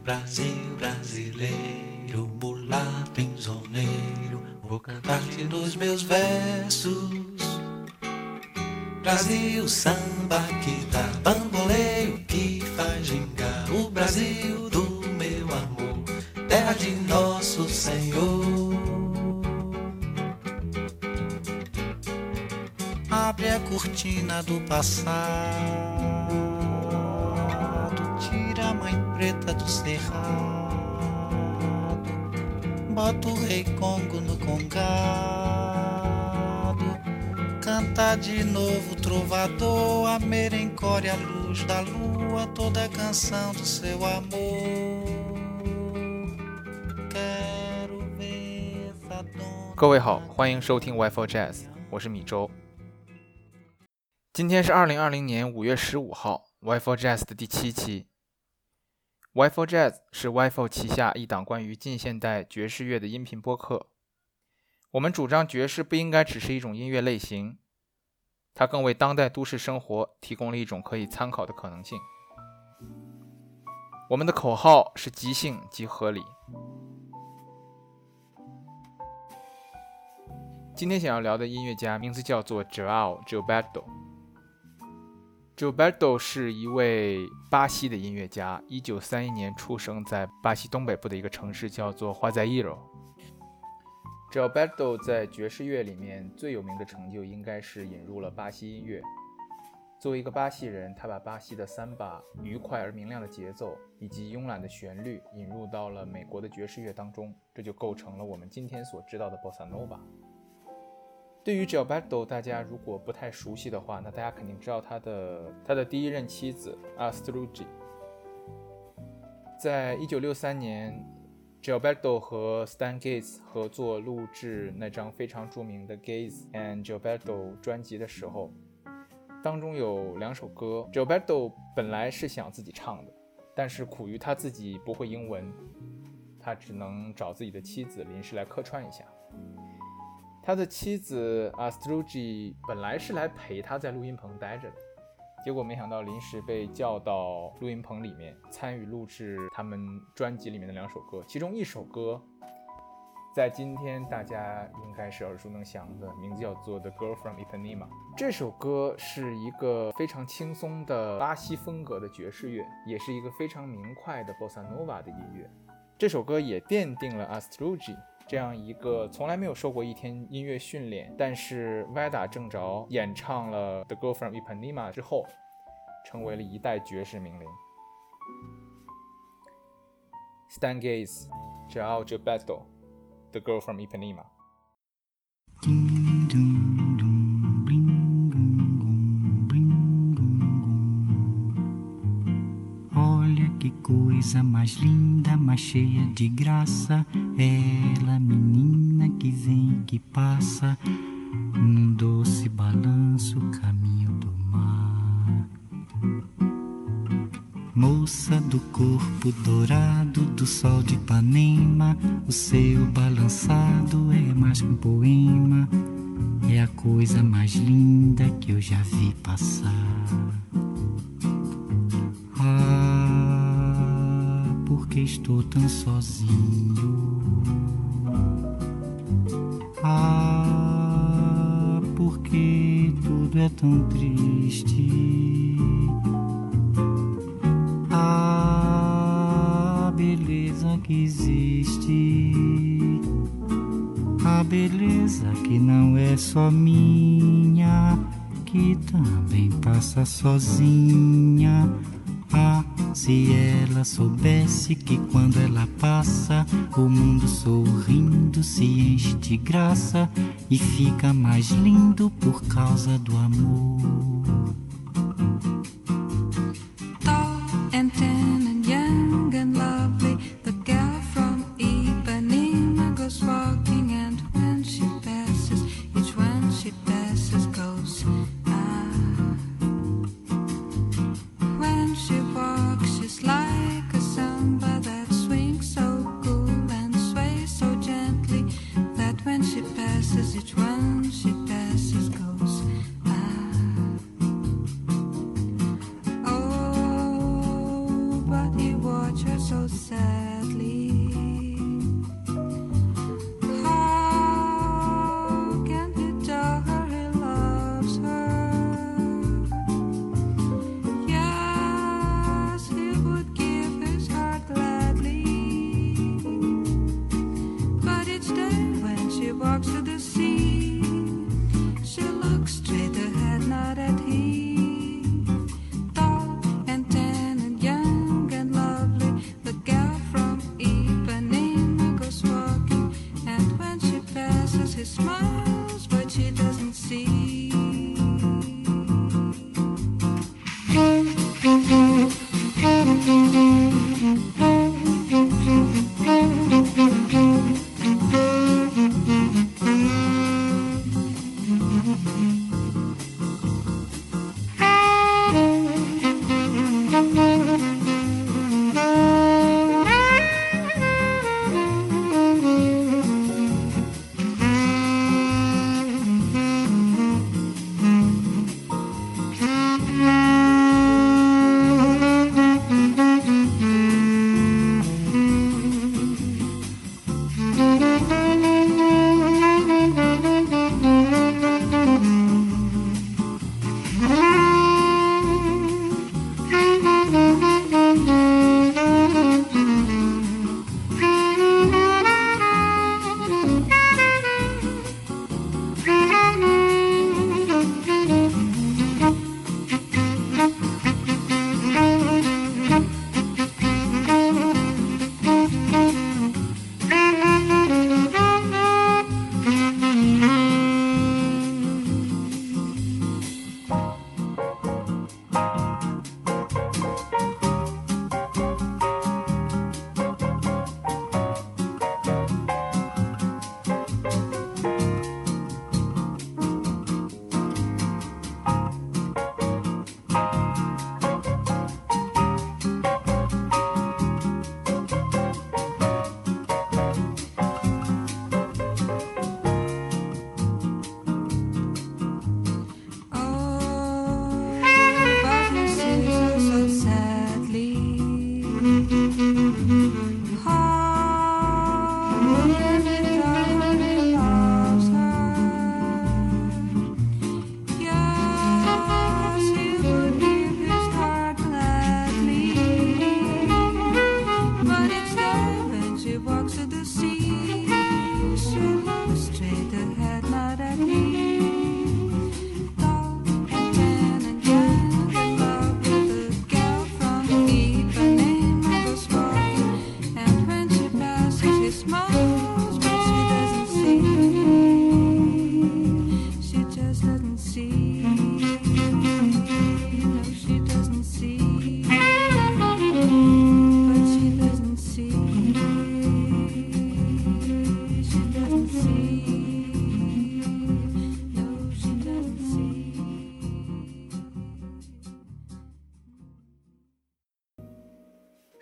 Brasil brasileiro, mulato insoneiro, vou cantar-te nos meus versos. Brasil, samba que dá bamboleio, que faz gingar. O Brasil do meu amor, terra de nosso Senhor. Abre a cortina do passado, tira a mãe preta do cerrado, bota o rei Congo no congado, canta de novo trovador, a merencória, a luz da lua, toda a canção do seu amor. Quero ver essa dona。 各位好，欢迎收听 Wi-Fi Jazz， 我是米周。今天是2020年5月15号 Wi-Fi Jazz 的第7期。Wi-Fi Jazz 是 Wi-Fi 旗下一档关于近现代爵士乐的音频播客。我们主张爵士不应该只是一种音乐类型，它更为当代都市生活提供了一种可以参考的可能性。我们的口号是即兴即合理。今天想要聊的音乐家名字叫做 João Gilberto。Gilberto 是一位巴西的音乐家，1931年出生在巴西东北部的一个城市叫做 Juazeiro。Gilberto 在爵士乐里面最有名的成就应该是引入了巴西音乐。作为一个巴西人，他把巴西的三把愉快而明亮的节奏以及慵懒的旋律引入到了美国的爵士乐当中，这就构成了我们今天所知道的 Bossa Nova。对于 Gilberto 大家如果不太熟悉的话，那大家肯定知道他的第一任妻子 Astrud。 在1963年 Gilberto 和 Stan Getz 合作录制那张非常著名的 Getz and Gilberto 专辑的时候，当中有2首歌 Gilberto 本来是想自己唱的，但是苦于他自己不会英文，他只能找自己的妻子临时来客串一下。他的妻子 Astrud 本来是来陪他在录音棚待着的，结果没想到临时被叫到录音棚里面参与录制他们专辑里面的2首歌，其中一首歌在今天大家应该是耳熟能详的，名字叫做 The Girl from Ipanema。 这首歌是一个非常轻松的巴西风格的爵士乐，也是一个非常明快的 Bossa Nova 的音乐。这首歌也奠定了 Astrud 这样一个从来没有受过一天音乐训练，但是歪打正着演唱了 The Girl from Ipanema 之后，成为了一代爵士名伶。 Stan Getz, João Gilberto, The Girl from Ipanema。 Olha que coisa mais linda, mais cheia de graça, ela, menina que vem, que passa, num doce balanço, caminho do mar. Moça do corpo dourado, do sol de Ipanema, o seu balançado é mais que um poema, é a coisa mais linda que eu já vi passar. Porque estou tão sozinho. Porque tudo é tão triste. Beleza que existe. A beleza que não é só minha, que também passa sozinha. Se ela soubesse que quando ela passa, o mundo sorrindo se enche de graça e fica mais lindo por causa do amor. Tall and tan and young and lovely, the girl from Ipanema goes walking, and when she passes, each one she passes goes When she walks, she's like a samba that swings so cool and sways so gently, that when she passes, each one she passes goes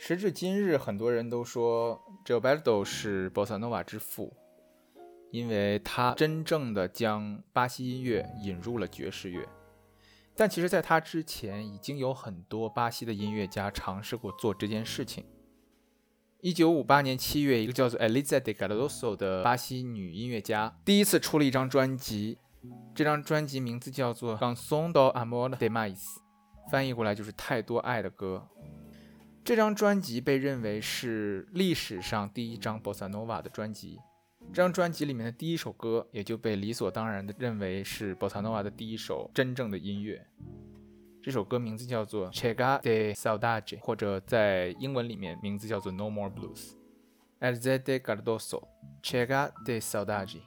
时至今日，很多人都说 Gilberto 是 Bossa Nova 之父，因为他真正的将巴西音乐引入了爵士乐。但其实在他之前，已经有很多巴西的音乐家尝试过做这件事情。1958年7月，一个叫做 Elisa de Cardoso 的巴西女音乐家第一次出了一张专辑，这张专辑名字叫做 Canção do Amor Demais， 翻译过来就是太多爱的歌。这张专辑被认为是历史上第一张 Bossa Nova 的专辑，这张专辑里面的第一首歌也就被理所当然的认为是 Bossa Nova 的第一首真正的音乐。这首歌名字叫做 Chega de Saudade， 或者在英文里面名字叫做 No More Blues。 Elisa de Cardoso Chega de Saudade。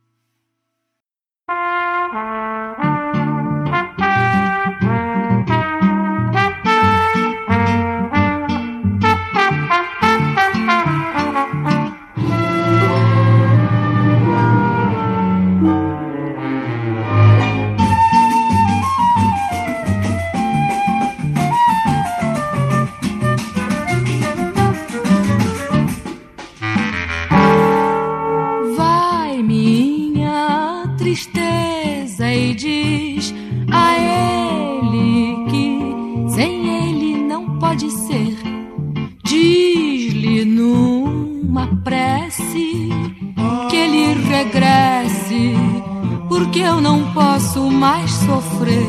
Porque eu não posso mais sofrer.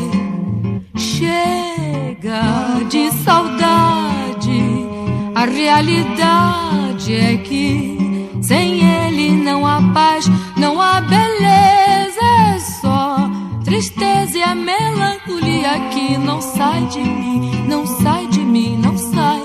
Chega de saudade, a realidade é que sem ele não há paz, não há beleza, é só tristeza e a melancolia que não sai de mim, não sai de mim, não sai.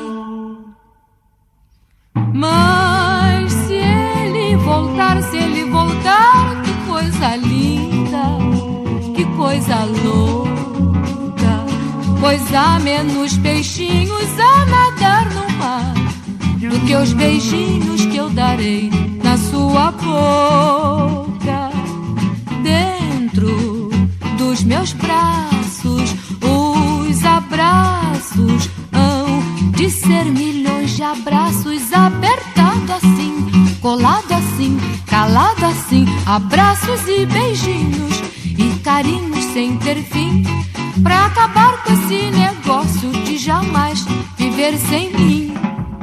Mas se ele voltar, que coisa linda, que coisa louca. Pois há menos peixinhos a nadar no mar do que os beijinhos que eu darei na sua boca. Dentro dos meus braços, os abraços hão de ser milhões de abraços, apertado assim, colado assim, calado assim, abraços e beijinhos e carinhos sem ter fim, pra acabar com esse negócio de jamais viver sem mim.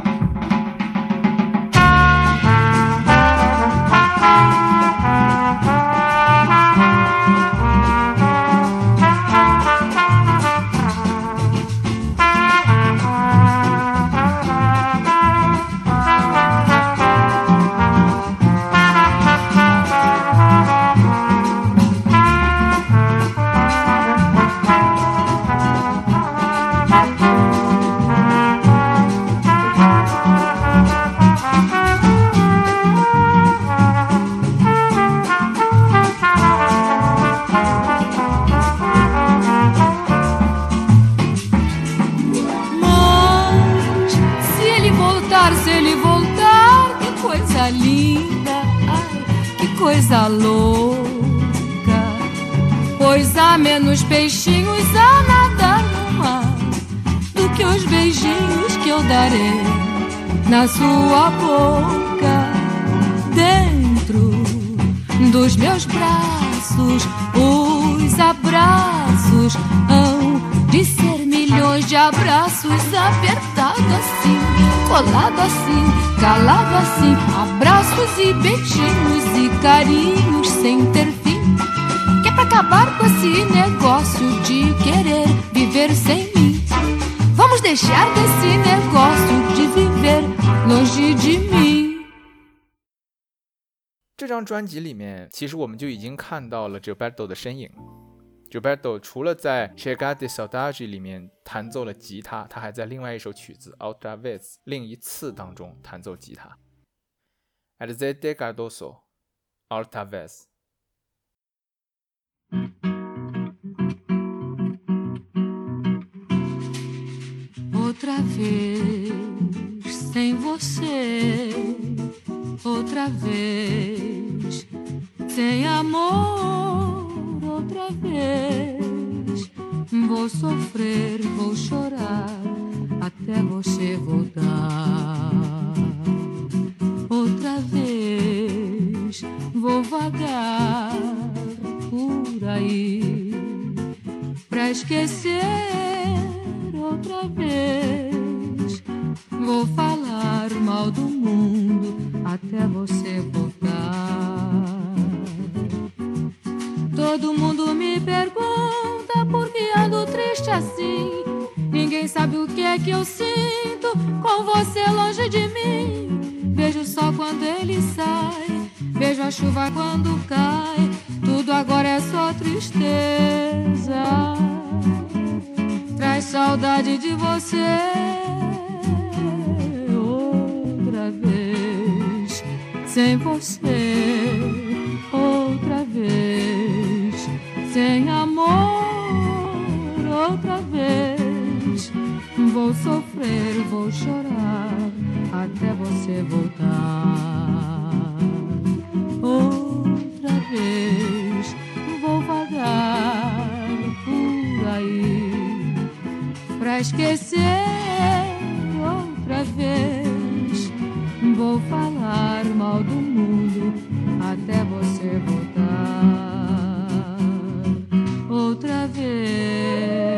Coisa louca, pois há menos peixinhos a nadar no mar do que os beijinhos que eu darei na sua boca. Dentro dos meus braços, os abraços hão de ser milhões de abraços, apertado assim, colado assim, calado assim, abraços e beijinhos e carinhos sem ter fim, que é pra acabar com esse negócio de querer viver sem mim. Vamos deixar desse negócio de viver longe de mim。 这张专辑里面，其实我们就已经看到了 Gilberto 的身影。Gilberto 除了在 Chega de Saudade 里面弹奏了吉他，他还在另外一首曲子 Outra Vez 另一次当中弹奏吉他。Elisa de Cardoso Outra Vez。 Outra vez sem você, outra vez sem amor, outra vez vou sofrer, vou chorar até até você voltar. Outra vez vou vagar por aí pra esquecer. Outra vez vou falar mal do mundo até você voltar. Todo mundo me pergunta por que ando triste assim. Ninguém sabe o que é que eu sinto com você longe de mim. Vejo o sol quando ele sai, vejo a chuva quando cai. Tudo agora é só tristeza. Traz saudade de você. Outra vez, sem você. Outra vez, sem amor. Outra vez, vou sofrer, vou chorar até você voltar. Outra vez vou vagar por aí pra esquecer. Outra vez vou falar mal do mundo até você voltar. Outra vez。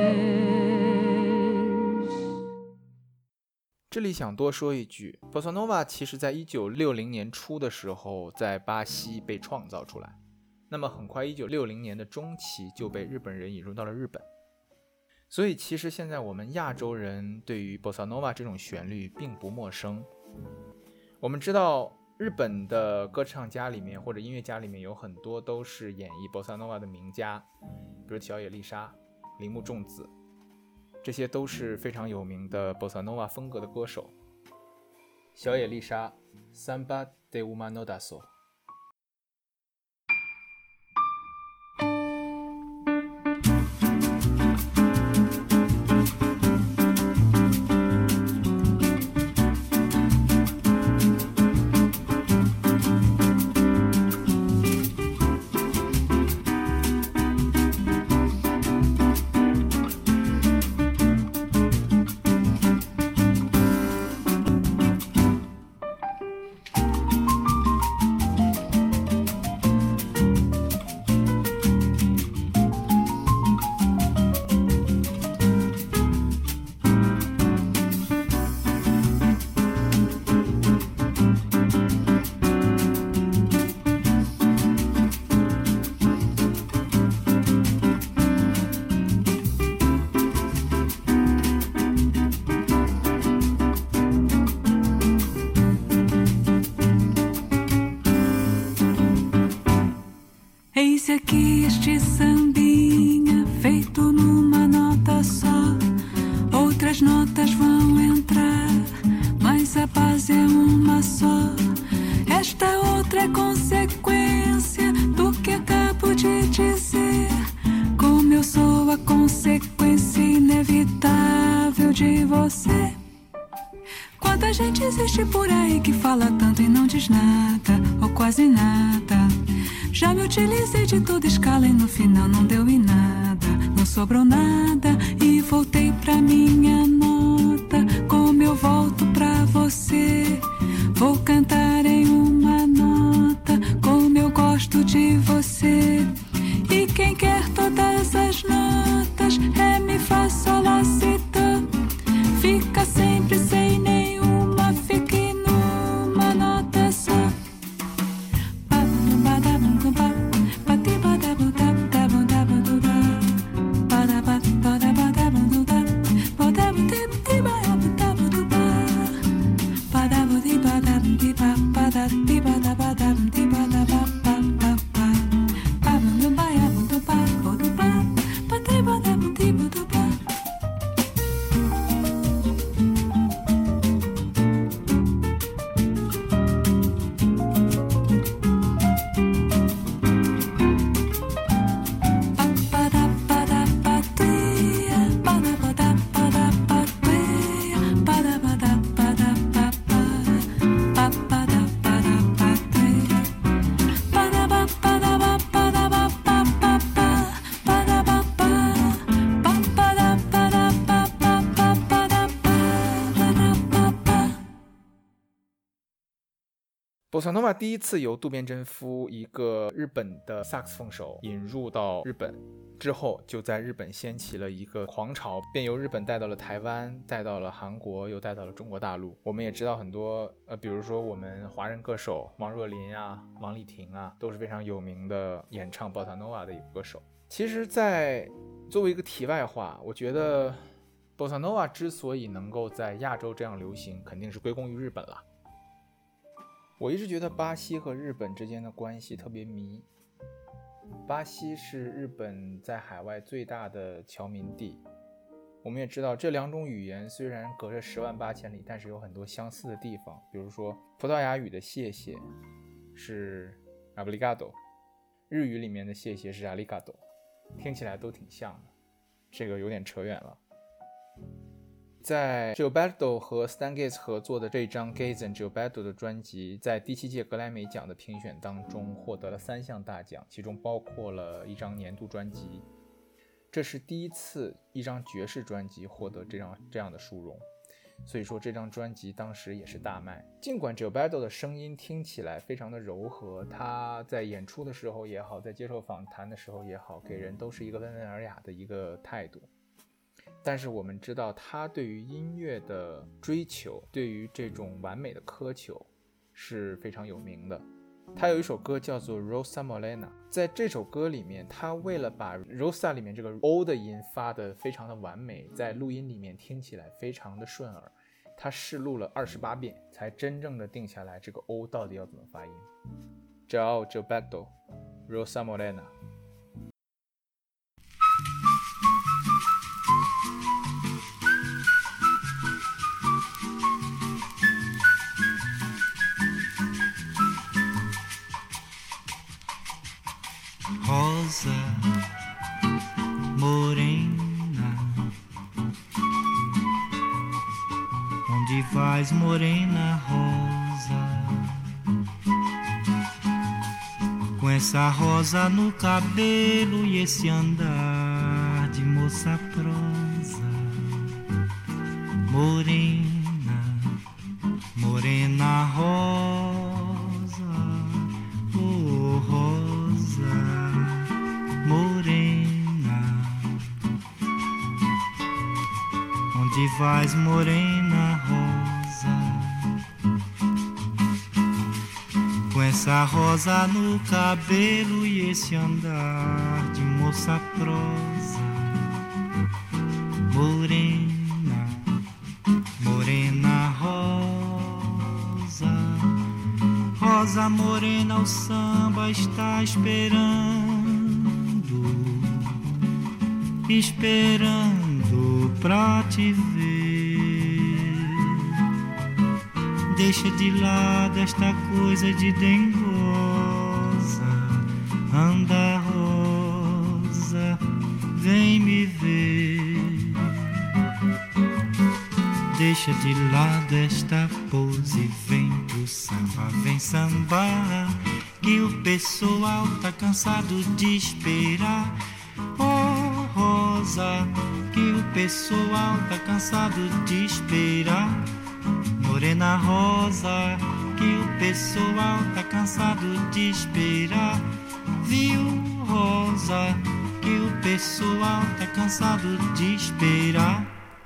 这里想多说一句 Bossa Nova 其实在1960年初的时候在巴西被创造出来，那么很快1960年的中期就被日本人引入到了日本，所以其实现在我们亚洲人对于 Bossa Nova 这种旋律并不陌生。我们知道日本的歌唱家里面或者音乐家里面有很多都是演绎 Bossa Nova 的名家，比如小野丽莎、铃木重子，这些都是非常有名的 Bossa Nova 风格的歌手。小野丽莎 Samba de uma Nodaço。 Eis aqui este sambinha feito numa nota só. Outras notas vão entrar, mas a base é uma só. Esta outra é consequência do que acabo de dizer. Como eu sou a consequência inevitável de você. Quanta gente existe por aí que fala tanto e não diz nada, ou quase nada. Já me utilizei de toda escala e no final não deu em nada. Não sobrou nada e voltei pra minha nota. Como eu volto pra você, vou cantar em uma nota. Como eu gosto de você. E quem quer todas as notas, ré, mi, fá, sol, lá, si, dó, fica sempre sem nenhuma, fique numa nota só. Bossa Nova 第一次由渡边真夫一个日本的萨克斯风手引入到日本之后，就在日本掀起了一个狂潮，便由日本带到了台湾，带到了韩国，又带到了中国大陆。我们也知道很多比如说我们华人歌手王若琳啊、王丽婷啊，都是非常有名的演唱 Bossa Nova 的一个歌手。其实作为一个题外话，我觉得 Bossa Nova 之所以能够在亚洲这样流行，肯定是归功于日本了。我一直觉得巴西和日本之间的关系特别迷。巴西是日本在海外最大的侨民地，我们也知道这两种语言虽然隔着10万8千里，但是有很多相似的地方。比如说葡萄牙语的谢谢是 obrigado， 日语里面的谢谢是 arigato， 听起来都挺像的，这个有点扯远了。在 Gilberto 和 Stan Getz 合作的这张 Getz and Gilberto 的专辑，在第7届格莱美奖的评选当中获得了3项大奖，其中包括了一张年度专辑。这是第一次一张爵士专辑获得这样的殊荣，所以说这张专辑当时也是大卖。尽管 Gilberto 的声音听起来非常的柔和，他在演出的时候也好，在接受访谈的时候也好，给人都是一个温文尔雅的一个态度。但是我们知道他对于音乐的追求，对于这种完美的苛求是非常有名的。他有一首歌叫做 Rosa Morena， 在这首歌里面，他为了把 Rosa 里面这个 O 的音发得非常的完美，在录音里面听起来非常的顺耳，他试录了28遍才真正的定下来这个 O 到底要怎么发音。João Gilberto Rosa Morena。 Rosa morena, onde vais, morena rosa? Com essa rosa no cabelo e esse andar de moça prosa. Morena, morena rosa, oh rosa morena, onde vais, morena rosa? Com essa rosa no cabelo e esse andar de moça prosa. Morena, morena rosa, rosa morena, o samba está esperando pra te ver. Deixa de lado esta coisa de dengosa. Anda rosa, vem me ver. Deixa de lado esta pose, vem pro samba, vem sambar, que o pessoal tá cansado de esperar. Oh rosa, que o pessoal tá cansado de esperar. Morena rosa, que o pessoal tá cansado de esperar. Viu rosa, que o pessoal tá cansado de esperar.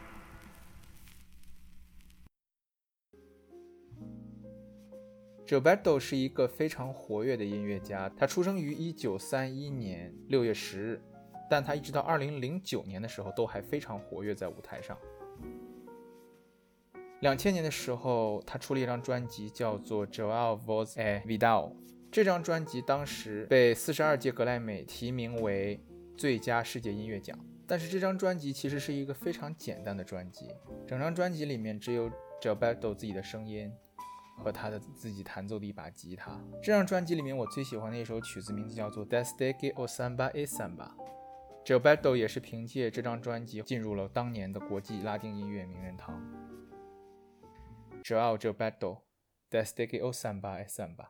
Gilberto 是一个非常活跃的音乐家，他出生于1931年6月10日，但他一直到2009年的时候都还非常活跃在舞台上。2000年的时候，他出了一张专辑叫做 João Voz e Vital， 这张专辑当时被42届格莱美提名为最佳世界音乐奖。但是这张专辑其实是一个非常简单的专辑，整张专辑里面只有 Gilberto 自己的声音和他的自己弹奏的一把吉他。这张专辑里面我最喜欢的一首曲子名字叫做 Desde o Samba e Samba。Gilberto 也是凭借这张专辑进入了当年的国际拉丁音乐名人堂。João Gilberto Desde o Samba e Samba。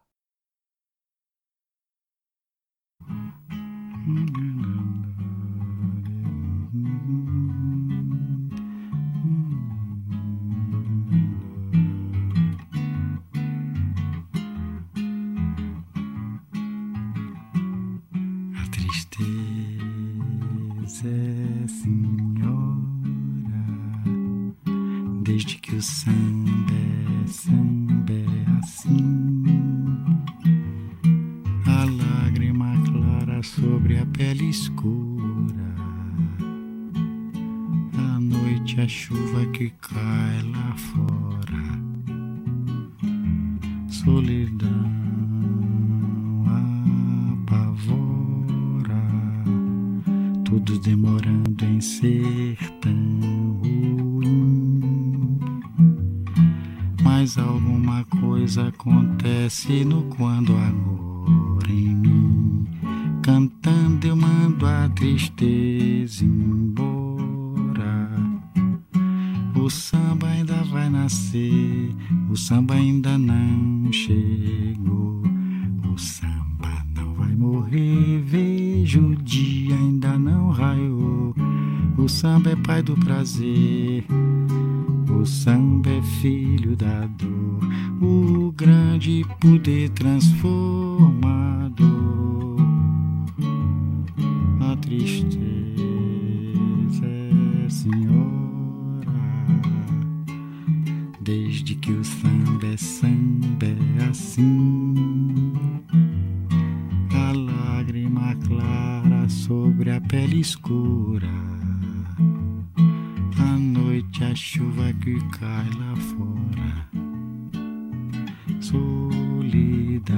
desde que o samba é assim. A lágrima clara sobre a pele escura, à noite a chuva que cai lá fora, solidão apavora, tudo demorando em ser tão ruim. Mas alguma coisa acontece no quando agora em mim. Cantando eu mando a tristeza embora. O samba ainda vai nascer, o samba ainda não chegou. O samba não vai morrer, vejo o dia ainda não raiou. O samba é pai do prazer, o samba é filho da dor, o grande poder transformador. A tristeza é senhora, desde que o samba é assim. A lágrima clara sobre a pele escura, à noite a chuva que cai lá fora, solidão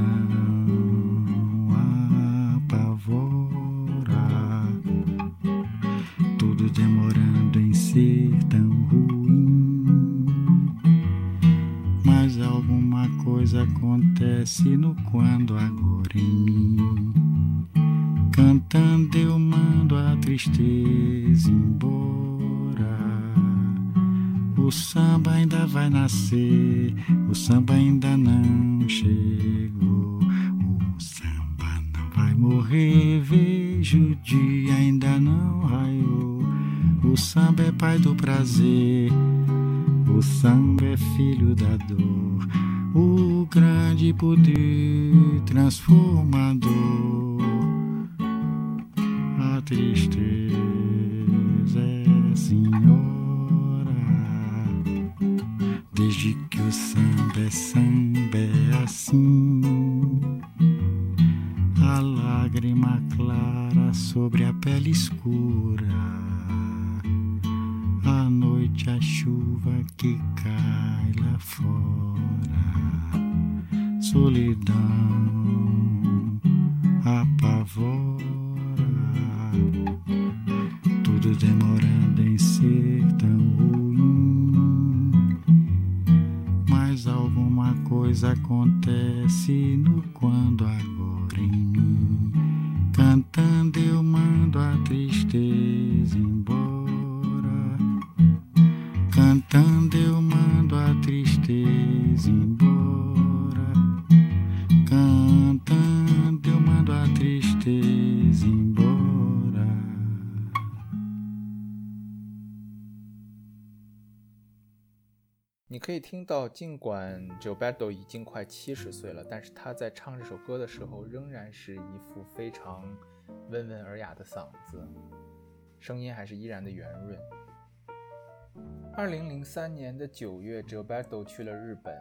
apavora, tudo demorando em ser tão ruim. Mas alguma coisa acontece no quando agora em mim. Cantando eu mando a tristeza embora. O samba ainda vai nascer, o samba ainda não chegou. O samba não vai morrer, vejo o dia ainda não raiou. O samba é pai do prazer, o samba é filho da dor, o grande poder transformador. A tristeza é senhora, desde que o samba é assim. A lágrima clara sobre a pele escura, à noite a chuva que cai lá fora, solidão apavora, tudo demorando em ser tão ruim. Mas alguma coisa acontece no quando agora em mim. Cantando eu mando a tristeza embora. Cantando eu mando a tristeza embora. Cantando eu mando a tristeza embora. 你可以听到，尽管 Gilberto 已经快70岁了，但是他在唱这首歌的时候，仍然是一副非常温文尔雅的嗓子，声音还是依然的圆润。2003年的9月 Gilberto 去了日本，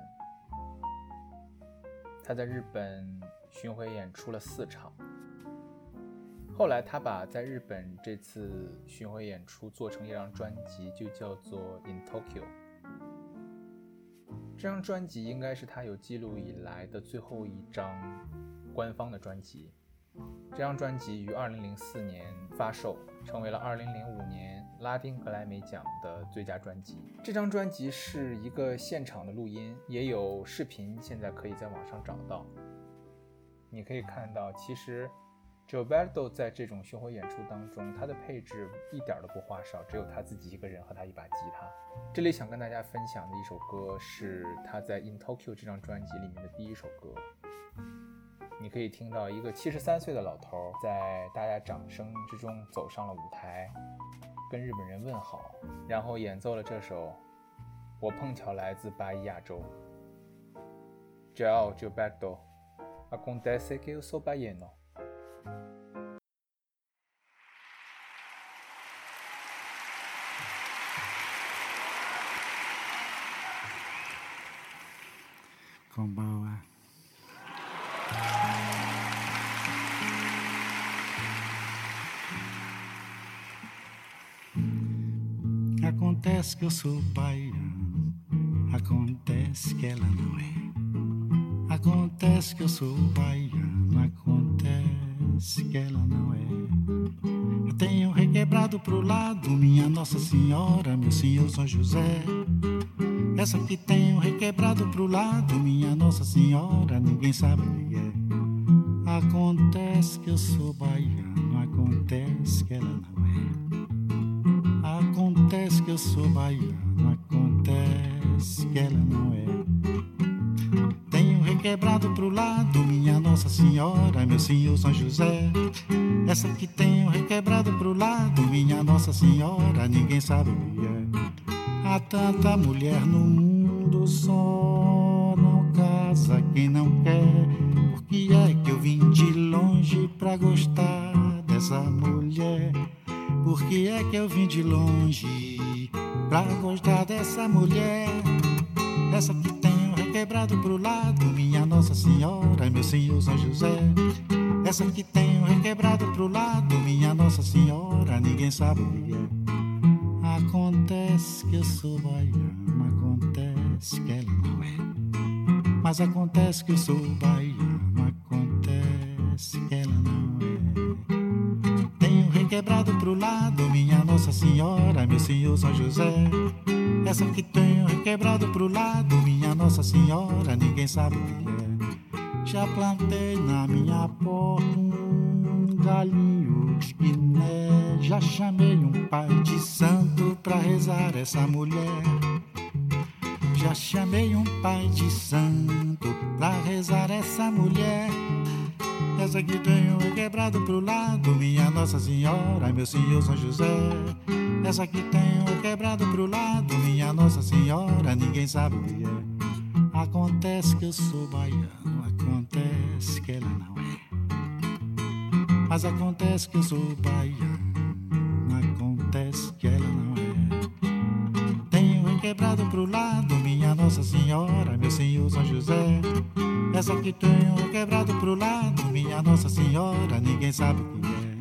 他在日本巡回演出了4场。后来他把在日本这次巡回演出做成一张专辑，就叫做 In Tokyo。这张专辑应该是他有记录以来的最后一张官方的专辑。这张专辑于2004年发售，成为了2005年拉丁格莱美奖的最佳专辑。这张专辑是一个现场的录音，也有视频，现在可以在网上找到。你可以看到，其实 Gilberto 在这种巡回演出当中，他的配置一点都不花哨，只有他自己一个人和他一把吉他。这里想跟大家分享的一首歌是他在 In Tokyo 这张专辑里面的第一首歌。你可以听到一个73岁的老头在大家掌声之中走上了舞台，跟日本人问好，然后演奏了这首我碰巧来自巴伊亚州。Ciao Gilberto, acontece que eu sou baiano。 Kombawa. Acontece que eu sou baiano, acontece que ela não é. Acontece que eu sou baiano, acontece que ela não é. Eu tenho requebrado pro lado, minha Nossa Senhora, meu Senhor São José. Essa que tenho requebrado pro lado, minha Nossa Senhora, ninguém sabe o que é. Acontece que eu sou baiano, acontece que ela não é. Acontece que eu sou baiano, acontece que ela não é. Tenho requebrado pro lado, minha Nossa Senhora, meu Senhor São José. Essa que tenho requebrado pro lado, minha Nossa Senhora, ninguém sabe o que é. Há tanta mulher no mundo, só não casa quem não quer. Por que é que eu vim de longe pra gostar dessa mulher? Por que é que eu vim de longe pra gostar dessa mulher? Essa que tenho requebrado pro lado, minha Nossa Senhora, meu Senhor São José. Essa que tenho requebrado pro lado, minha Nossa Senhora, ninguém sabe o que é. Acontece que eu sou baiano, acontece que ela não é. Mas acontece que eu sou baiano, acontece que ela não é. Tenho requebrado pro lado, minha Nossa Senhora, meu Senhor São José. Essa que tenho requebrado pro lado, minha Nossa Senhora, ninguém sabe o que é. Já plantei na minha porta um galinho de Guiné. Já chamei um pai de santo pra rezar essa mulher. Já chamei um pai de santo pra rezar essa mulher. Essa que tenho requebrado pro lado, minha Nossa Senhora, meu Senhor São José. Essa que tenho requebrado pro lado, minha Nossa Senhora, ninguém sabe o que é. Acontece que eu sou baiano, acontece que ela não é. Mas acontece que eu sou baiano, acontece que ela não é. Tenho requebrado pro lado, minha Nossa Senhora, meu Senhor São José. Essa que tenho requebrado pro lado, minha Nossa Senhora, ninguém sabe o que é.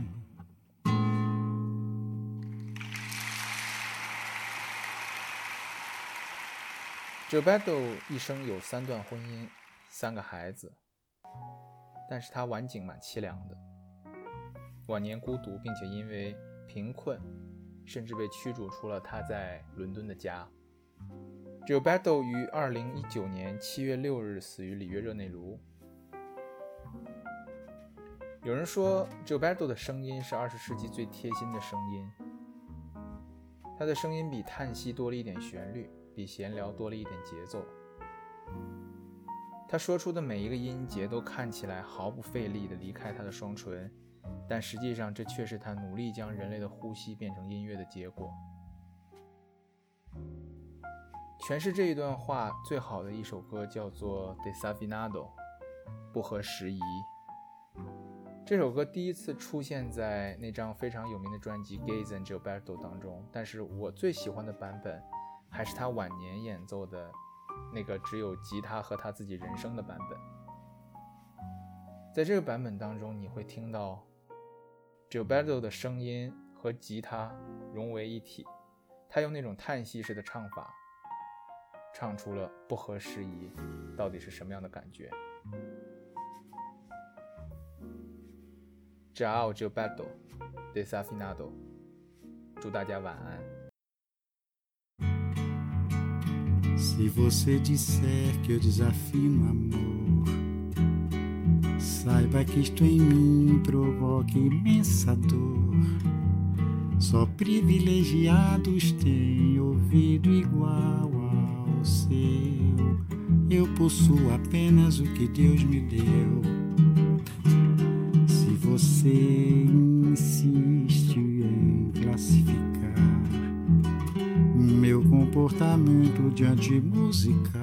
Gilberto 一生有3段婚姻，3个孩子，但是他晚景蛮凄凉的，晚年孤独，并且因为贫困，甚至被驱逐出了他在伦敦的家。Gilberto 于2019年7月6日死于里约热内卢。有人说 Gilberto 的声音是20世纪最贴心的声音，他的声音比叹息多了一点旋律，比闲聊多了一点节奏。他说出的每一个音节都看起来毫不费力地离开他的双唇，但实际上这却是他努力将人类的呼吸变成音乐的结果。诠释这一段话最好的一首歌叫做 Desafinado 不合时宜。这首歌第一次出现在那张非常有名的专辑 Gaze and Gilberto 当中，但是我最喜欢的版本还是他晚年演奏的那个只有吉他和他自己人声的版本。在这个版本当中，你会听到 Gilberto 的声音和吉他融为一体，他用那种叹息式的唱法唱出了不合时宜到底是什么样的感觉。Ciao Gilberto Desafinado， 祝大家晚安。 Se você disser que eu desafino amor, saiba que isto em mim provoca imensa dor. Só privilegiados têm ouvido igual ao seu. Eu possuo apenas o que Deus me deu. Se você insiste em classificar meu comportamento diante musical,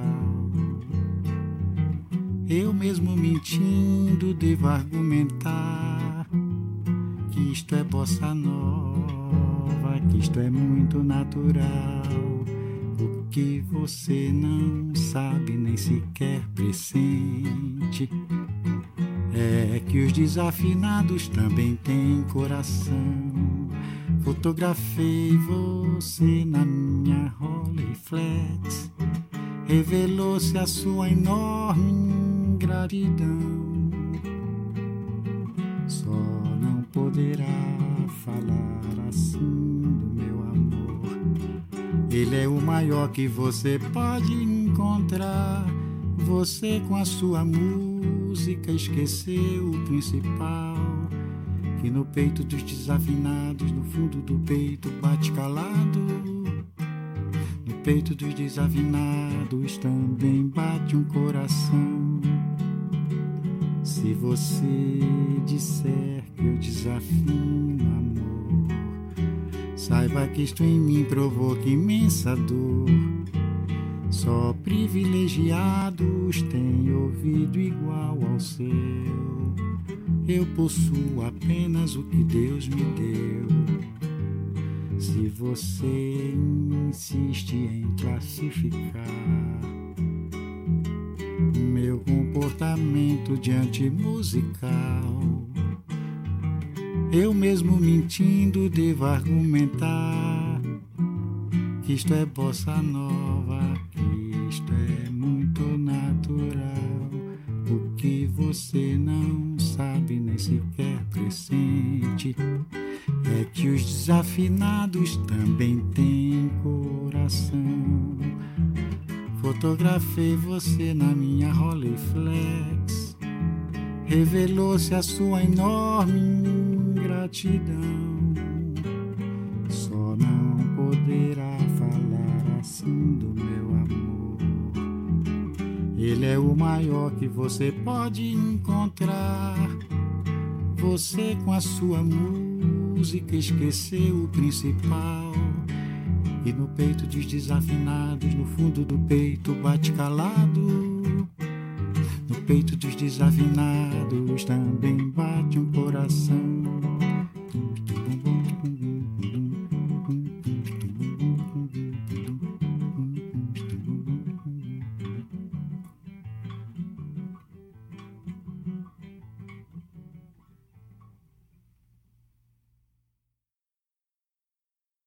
eu mesmo mentindo devo argumentar que isto é bossa nova, que isto é muito natural. O que você não sabe nem sequer pressente é que os desafinados também têm coração. Fotografei você na minha Rolleiflex, revelou-se a sua enorme ingratidão. Só não poderá falar assim do meu amor. Ele é o maior que você pode encontrar. Você com a sua música esqueceu o principal, que no peito dos desafinados, no fundo do peito bate calado. No peito dos desafinados também bate um coração. Se você disser que eu desafino, amor, saiba que isto em mim provoca imensa dor. Só privilegiados têm ouvido igual ao seu. Eu possuo apenas o que Deus me deu. Se você insiste em classificar meu comportamento diante musical, eu mesmo mentindo devo argumentar que isto é bossa nova, que isto é muito natural. O que você não sabe nem sequer pressente é que os desafinados também têm coração. Fotografei você na minha Rolleiflex, revelou-se a sua enorme ingratidão. Só não poderá falar assim do meu amor. Ele é o maior que você pode encontrar. Você com a sua música esqueceu o principal, e no peito dos desafinados, no fundo do peito bate calado. No peito dos desafinados também bate um coração.